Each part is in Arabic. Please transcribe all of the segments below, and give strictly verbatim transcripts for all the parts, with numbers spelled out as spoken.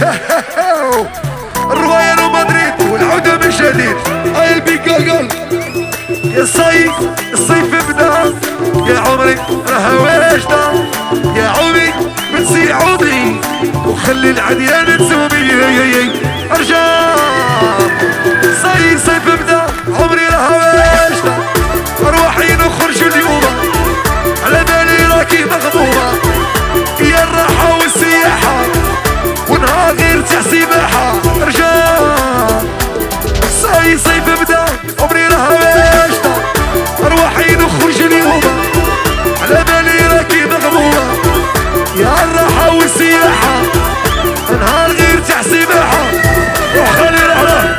الرواية مدريد والعودة من جديد. هاي البيكاكل يا صيف الصيف بدا يا عمري راه واجدة يا عمي بتسي عودي وخلي العديان تسومي ارجع صيف صيف بدا عمري راه واجدة روحي نخرج اليوم على بالي راكي مغمومة يا الراحة والسياحة ونهار غير تاع سباحة رجال صاي صيف بدا عمري راه واجدة روحي نخرج اليوم على بالي راكي مغمومة يا الراحة والسياحة نهار غير تاع سباحة وخلي رحلة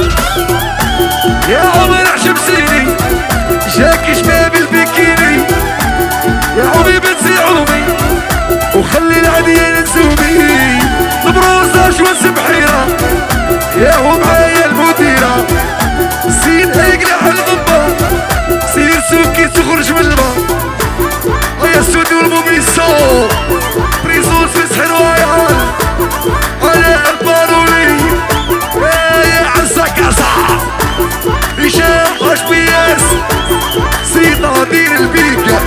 يا عمر عشب سيني جاك شباب البكيني يا عمي بنسي عمي وخلي العديان نسومي البروزاج والسبحيرة يا هو معايا المديرة سين اقلع الغبة سير سوكي تخرج من الماء يا سود والموميسو بريزون في سحر ويال على البارولي يا عساك عسا هشام اش بي اس سيد نادين البيكا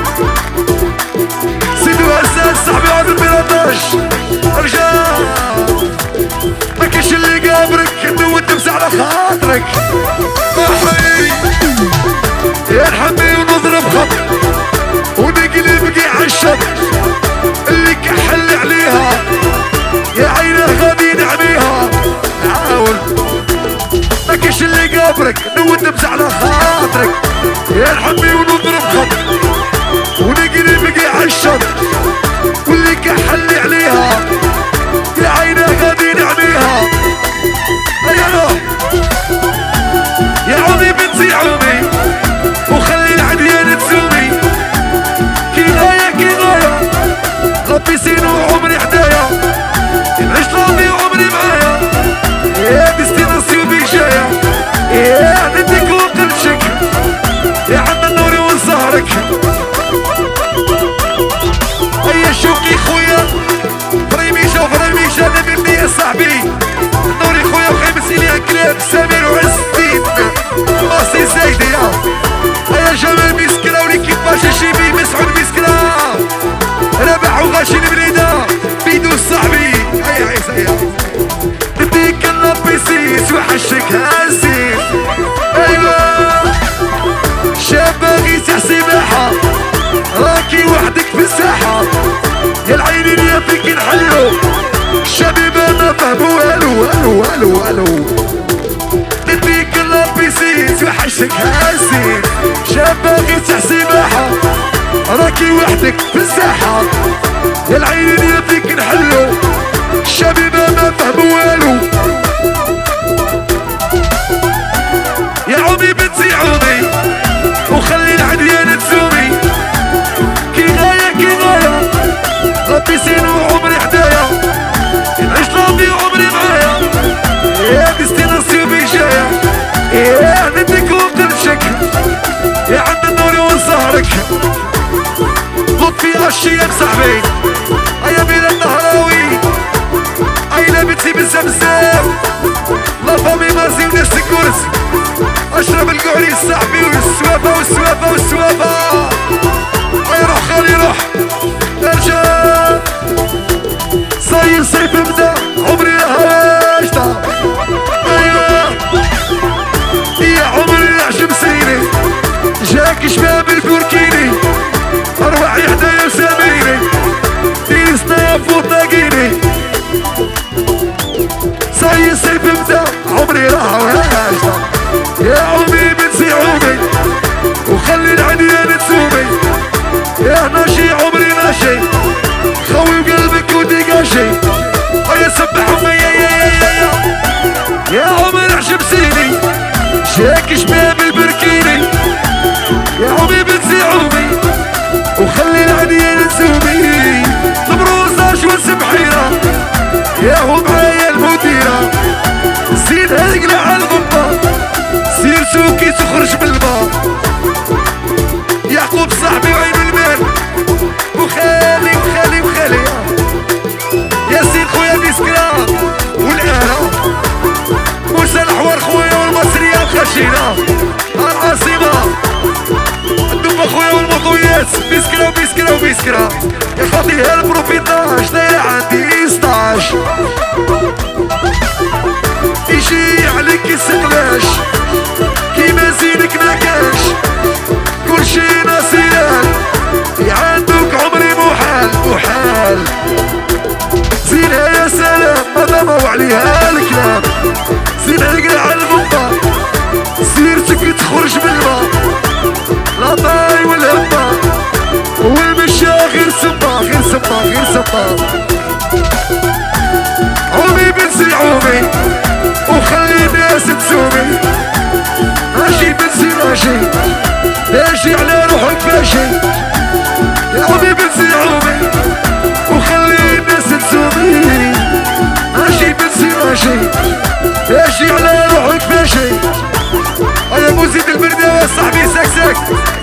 سيدو اساس صاحبي عبد البيرطاش رجال ما كاش اللي قابرك نود تمسح على خاطرك محي يا نحمي ونضرب خط ونقلب قيع عالشط اللي كحل عليها يا عينه غادي نعميها نعاون ما كاش اللي قابرك نود تمسح على خاطرك يا نحمي ونضرب خط ونقلب قيع عالشط واللي كحل عليها يا عينه غادي نعميها يا يا عمي بنتي عمي وخلي العديان تسومي كي غاية كي غاية ربي سينو عمري حدايا نعيش راضي وعمري معايا يا ديستيناسيون بيجايا يا نديك وقلبشك يا عم النوري وسهرك هيا شوقي خويا فريميشا وفريميشا نبيني يا صاحبي نوري خويا وخيمس إليا كلاب سمير وعز الدين ماسي زايدي هيا جمال مسكرة وليكي باشا شيبي مسعود مسكرة ربح وغاشي البليدة بيدو صاحبي هيا عيسى هيا نديك النابيسيس وحشك هازي ايوا شاب باغي تاع سباحة راكي وحدك في الساحة يا العينين يا فيك نحلو الشبيبة ما فهمو الو الو الو الو نديك الابيسيس وحشك هازين شاب باغي تاع سباحة راكي وحدك في الساحة يا العينين يا فيك نحلو الشبيبة ما فهمو الو يا عمي بنتي عمي وخلي العديان تسومي كي غاية كي غاية ربي سينو عمري حدايا نعيش راضي وعمري معايا يا ديستيناسيون بيجايا يا نديك وقلبشك يا عم النوري وسهرك لطفي هالشياب صاحبي هيا بينا النهراوي عيلة بنتي بزمزم لا فامي مازي وناس الكرسي اشرب القعري صاحبي والسوافة والسوافة والسوافة هيا روح خالي روح ارجع صاي صيف بدا عمري راه واجدة ايوا يا عمري عشب سيني جاك شباب البوركيني ارواحي حدايا وساميني ديري صناف وطاقيني صاي صيف بدا عمري راه واجدة يا عمي بنسي عمي وخلي العديان تسومي يا ناشي عمري ناشي خوي وقلبك ودقاشي هيا سبح امي يا يا يا يا يا عمر عشب سيني جاك شباب البركيني يا عمي بنسي عمي وخلي العديان تسومي البروزاج والسبحيرة يا هو معايا المديرة زيد هذيك ماشينا العاصمة الدب اخويا والمطويات بيسكرا وبيسكرا وبيسكرا يا خاطيها البروفيتاج دايرة عندي ستاش يجي عليك السقلاش كيما زينك مكاش كلشي ناصيان عندك عمري محال محال زينها يا سلام ما ضموا عليها الكلام زينها القرع الغبة سيرتك تخرج بالماء لا طاي والهبة والمشا غير سبا غير سبا غير سبا عمي بنسي عمي وخلي الناس تسومي ماشي بنسي ماشي ماشي على روحك ماشي يا عمي بنسي عمي وخلي الناس تسومي ماشي بنسي ماشي ماشي على روحك ماشي هيا موزيد المرداوة صاحبي ساك ساك